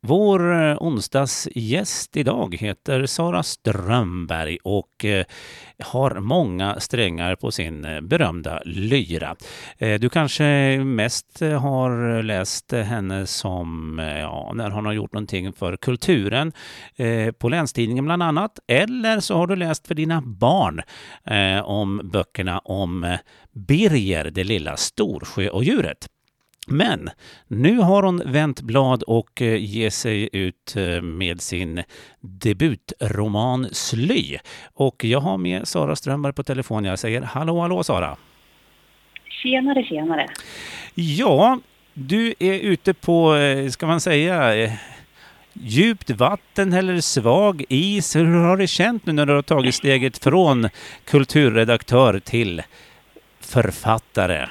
Vår onsdagsgäst idag heter Sara Strömberg och har många strängar på sin berömda lyra. Du kanske mest har läst henne som när hon har gjort någonting för kulturen på Länstidningen bland annat. Eller så har du läst för dina barn om böckerna om Birger, det lilla storsjöodjuret. Men nu har hon vänt blad och ger sig ut med sin debutroman Sly. Och jag har med Sara Strömberg på telefon. Jag säger hallå Sara. Tjenare, tjenare. Ja, du är ute på, ska man säga, djupt vatten eller svag is. Hur har det känt nu när du har tagit steget från kulturredaktör till författare?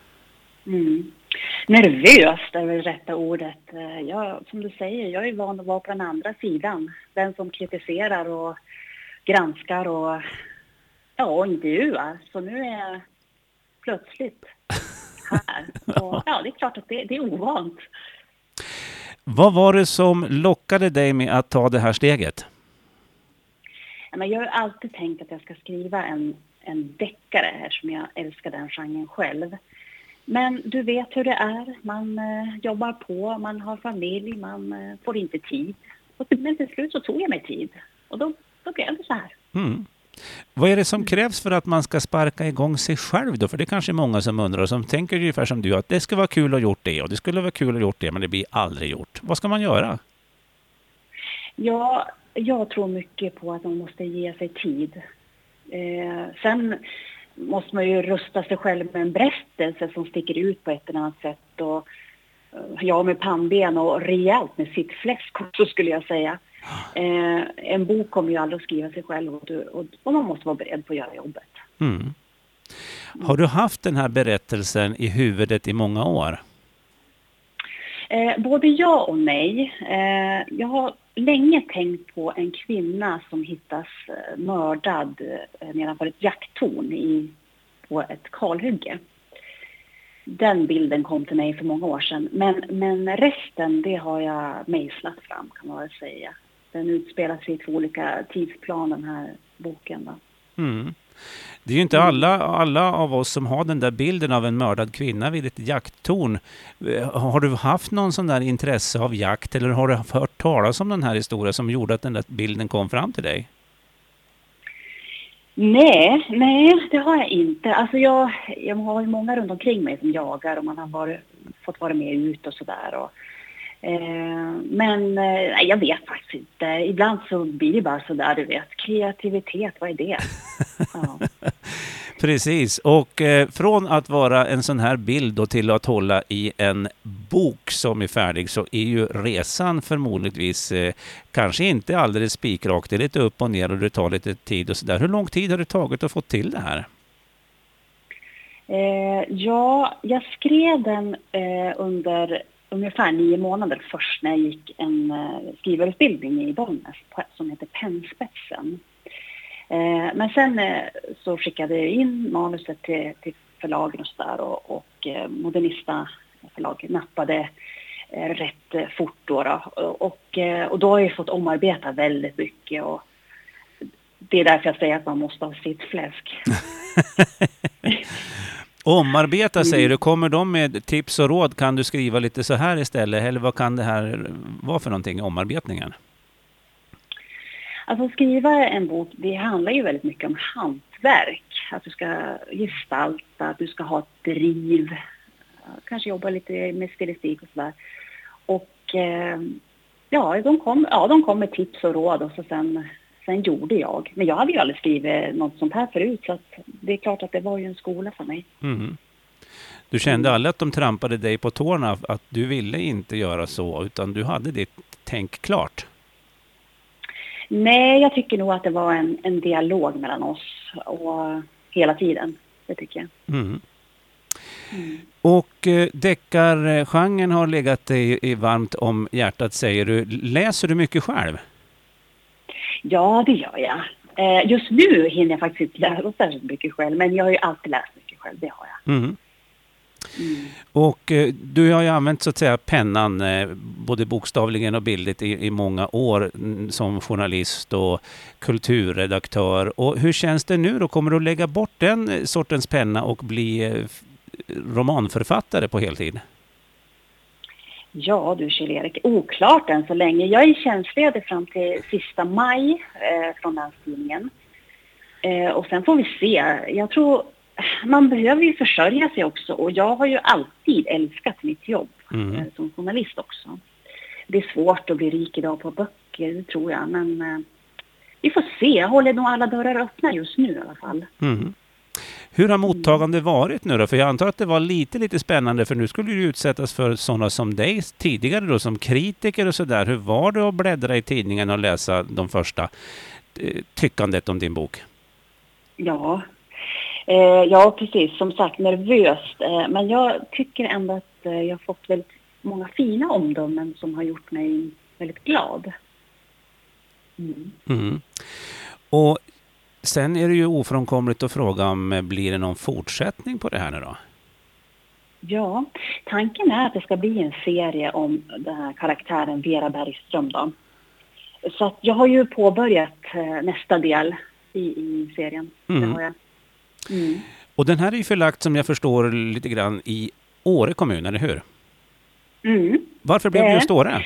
Nervöst är väl rätta ordet. Som du säger, jag är van att vara på den andra sidan. Den som kritiserar och granskar och intervjuar. Så nu är jag plötsligt här. Och, det är klart att det är ovant. Vad var det som lockade dig med att ta det här steget? Jag har alltid tänkt att jag ska skriva en deckare här som jag älskar den genren själv. Men du vet hur det är. Man jobbar på, man har familj, man får inte tid. Men till slut så tog jag mig tid. Och då blev det så här. Vad är det som krävs för att man ska sparka igång sig själv då? För det är kanske många som undrar och som tänker ungefär som du att det ska vara kul att gjort det och det skulle vara kul att gjort det men det blir aldrig gjort. Vad ska man göra? Ja, jag tror mycket på att man måste ge sig tid. Sen måste man ju rusta sig själv med en berättelse som sticker ut på ett eller annat sätt. Och jag med pannben och rejält med sitt fläsk också skulle jag säga. En bok kommer ju aldrig att skriva sig själv och man måste vara beredd på att göra jobbet. Har du haft den här berättelsen i huvudet i många år? Både ja och nej. Jag har länge tänkt på en kvinna som hittas mördad nedanför ett jakttorn på ett kalhygge. Den bilden kom till mig för många år sedan. Men resten, det har jag mejslat fram kan man väl säga. Den utspelar sig i två olika tidsplaner, den här boken då. Det är ju inte alla av oss som har den där bilden av en mördad kvinna vid ett jakttorn. Har du haft någon sån där intresse av jakt eller har du hört talas om den här historien som gjorde att den där bilden kom fram till dig? Nej, det har jag inte. Alltså jag har ju många runt omkring mig som jagar och man har fått vara med ut och sådär. Men jag vet faktiskt inte. Ibland så blir det bara sådär, du vet. Kreativitet, vad är det? Ja. Precis, och från att vara en sån här bild då till att hålla i en bok som är färdig så är ju resan förmodligtvis kanske inte alldeles spikrakt. Det är lite upp och ner och det tar lite tid och sådär. Hur lång tid har det tagit att få till det här? Jag skrev den under ungefär 9 månader först när jag gick en skrivarutbildning i Bollnäs som heter Pennspetsen. Men sen så skickade jag in manuset till förlagen och sådär och Modernista förlag nappade rätt fort då. Och då har jag fått omarbeta väldigt mycket och det är därför jag säger att man måste ha sitt fläsk. Omarbeta säger du. Kommer de med tips och råd? Kan du skriva lite så här istället? Eller vad kan det här vara för någonting, omarbetningen? Alltså skriva en bok, det handlar ju väldigt mycket om hantverk. Att du ska gestalta, att du ska ha ett driv. Kanske jobba lite med stilistik och sådär. Och de kom med tips och råd och så sen gjorde jag. Men jag hade ju aldrig skrivit något sånt här förut så att det är klart att det var ju en skola för mig. Du kände aldrig att de trampade dig på tårna att du ville inte göra så utan du hade ditt tänk klart? Nej, jag tycker nog att det var en dialog mellan oss och hela tiden. Det tycker jag. Och deckargenren har legat dig varmt om hjärtat säger du. Läser du mycket själv? Ja, det gör jag. Just nu hinner jag faktiskt inte läsa särskilt mycket själv men jag har ju alltid läst mycket själv, det har jag. Och du har ju använt så att säga pennan både bokstavligen och bildligt i många år som journalist och kulturredaktör. Och hur känns det nu då? Kommer du att lägga bort den sortens penna och bli romanförfattare på heltid? Ja du Kjell-Erik, oklart än så länge. Jag är tjänstledig fram till sista maj från Länstidningen. Och sen får vi se. Jag tror man behöver ju försörja sig också. Och jag har ju alltid älskat mitt jobb som journalist också. Det är svårt att bli rik idag på böcker, det tror jag. Men vi får se. Jag håller nog alla dörrar öppna just nu i alla fall. Mm. Hur har mottagande varit nu då? För jag antar att det var lite spännande, för nu skulle du utsättas för sådana som dig tidigare då, som kritiker och sådär. Hur var det att bläddra i tidningen och läsa de första tyckandet om din bok? Ja, precis. Som sagt, nervöst. Men jag tycker ändå att jag har fått väldigt många fina omdömen som har gjort mig väldigt glad. Och sen är det ju ofrånkomligt att fråga om blir det någon fortsättning på det här nu då? Ja, tanken är att det ska bli en serie om den här karaktären Vera Bergström då. Så att jag har ju påbörjat nästa del i serien. Det har jag. Och den här är ju förlagt som jag förstår lite grann i Åre kommun, eller hur? Varför blev det just Åre?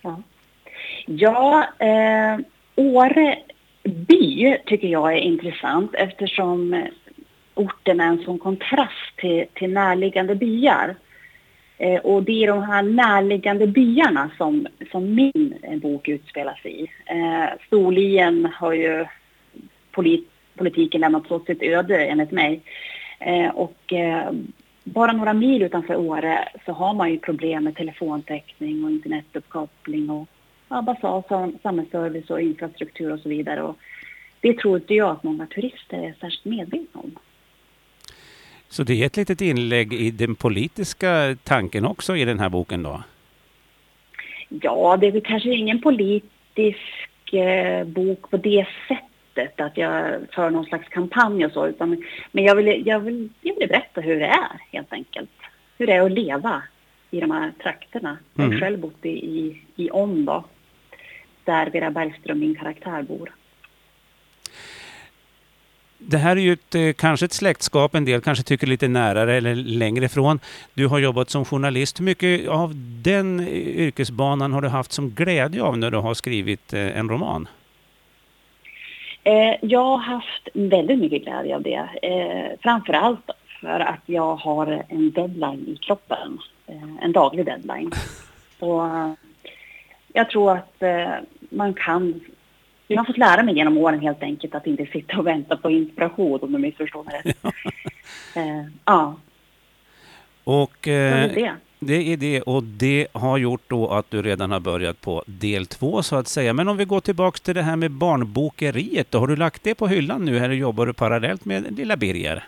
Ja, Åre by tycker jag är intressant eftersom orten är en sån kontrast till närliggande byar. Och det är de här närliggande byarna som min bok utspelar sig i. Storlien har ju politiken lämnat åt sitt öde enligt mig. Och bara några mil utanför Åre så har man ju problem med telefontäckning och internetuppkoppling och basal samhällsservice och infrastruktur och så vidare. Och det tror inte jag att många turister är särskilt medvetna om. Så det är ett litet inlägg i den politiska tanken också i den här boken då? Ja, det är kanske ingen politisk bok på det sättet att jag för någon slags kampanj och så. Men jag vill berätta hur det är helt enkelt. Hur det är att leva i de här trakterna. Jag har själv bott i Om då, där Vera Bergström, min karaktär, bor. Det här är ju kanske ett släktskap, en del kanske tycker lite närare eller längre ifrån. Du har jobbat som journalist. Hur mycket av den yrkesbanan har du haft som glädje av när du har skrivit en roman? Jag har haft väldigt mycket glädje av det. Framförallt för att jag har en deadline i kroppen. En daglig deadline. Och jag tror att jag har fått lära mig genom åren helt enkelt att inte sitta och vänta på inspiration, om du missförstår mig rätt. Ja. Och det är det, och det har gjort då att du redan har börjat på del 2 så att säga. Men om vi går tillbaka till det här med barnbokeriet då, har du lagt det på hyllan nu eller jobbar du parallellt med lilla Birger?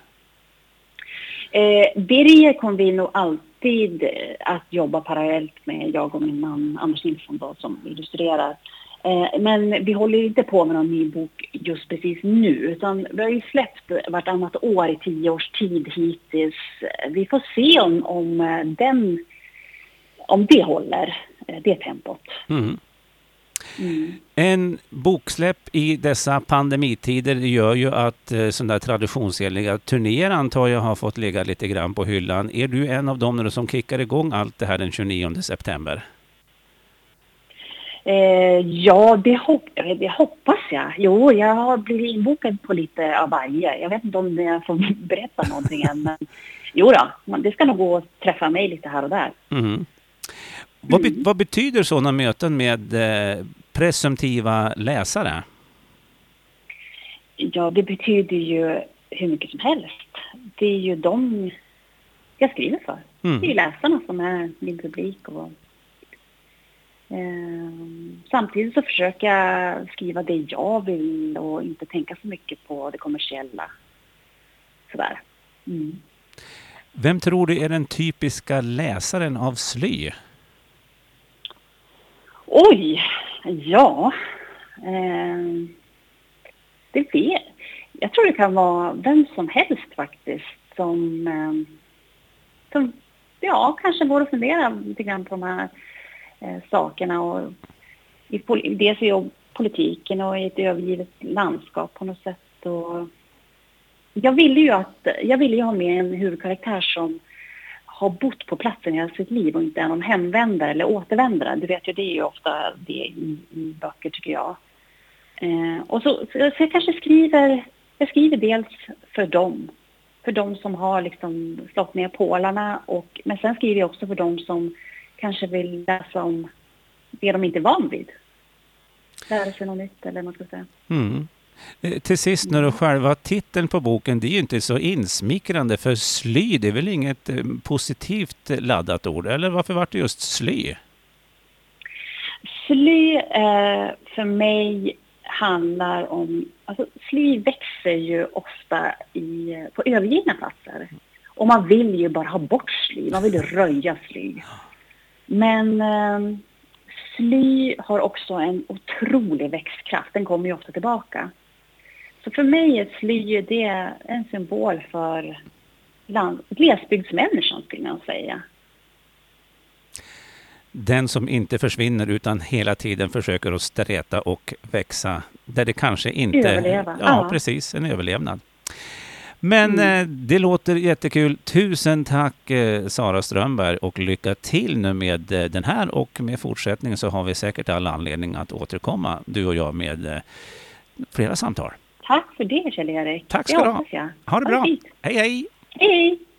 Birger kommer vi nog alltid att jobba parallellt med, jag och min man Anders Nilsson då, som illustrerar. Men vi håller inte på med någon ny bok just precis nu, utan vi har ju släppt vartannat år i 10 års tid hittills. Vi får se om det håller, det tempot. En boksläpp i dessa pandemitider gör ju att sådana där traditionsenliga turnéer antar jag har fått ligga lite grann på hyllan. Är du en av dem som kickar igång allt det här den 29 september? Ja, det hoppas jag. Jo, jag har blivit inbokad på lite av varje. Jag vet inte om jag får berätta någonting än. Men jo då, det ska nog gå att träffa mig lite här och där. Vad betyder sådana möten med presumtiva läsare? Ja, det betyder ju hur mycket som helst. Det är ju de jag skriver för. Det är ju läsarna som är min publik. Och samtidigt så försöker jag skriva det jag vill och inte tänka så mycket på det kommersiella. Sådär. Vem tror du är den typiska läsaren av Sly? Oj, ja. Jag tror det kan vara vem som helst faktiskt som som kanske går att fundera lite grann på de här sakerna. Och dels i politiken och i ett övergivet landskap på något sätt. Och jag ville ju ha med en huvudkaraktär som har bott på platsen i sitt liv och inte är någon hemvändare eller återvändare. Du vet ju, det är ju ofta det i böcker, tycker jag. Och så jag kanske skriver dels för dem som har liksom slått ner pålarna, men sen skriver jag också för dem som kanske vill läsa om det de inte är van vid. Lära sig något nytt, eller vad man ska säga. Mm. Till sist, när du själva titeln på boken, det är ju inte så insmickrande, för sly, det är väl inget positivt laddat ord, eller varför var det just sly? Sly för mig handlar om, alltså sly växer ju ofta på övergivna platser. Och man vill ju bara ha bort sly, man vill ju röja sly. Men sly har också en otrolig växtkraft, den kommer ju ofta tillbaka. Så för mig är sly det en symbol för glesbygdsmänniskan, skulle man säga. Den som inte försvinner utan hela tiden försöker att sträta och växa. Där det kanske inte... Överleva. Ja, precis. En överlevnad. Men det låter jättekul. Tusen tack Sara Strömberg, och lycka till nu med den här, och med fortsättningen så har vi säkert alla anledning att återkomma, du och jag, med flera samtal. Tack för det, Kjell-Erik. Tack ska du ha. Ha det bra. Hej, hej. Hej.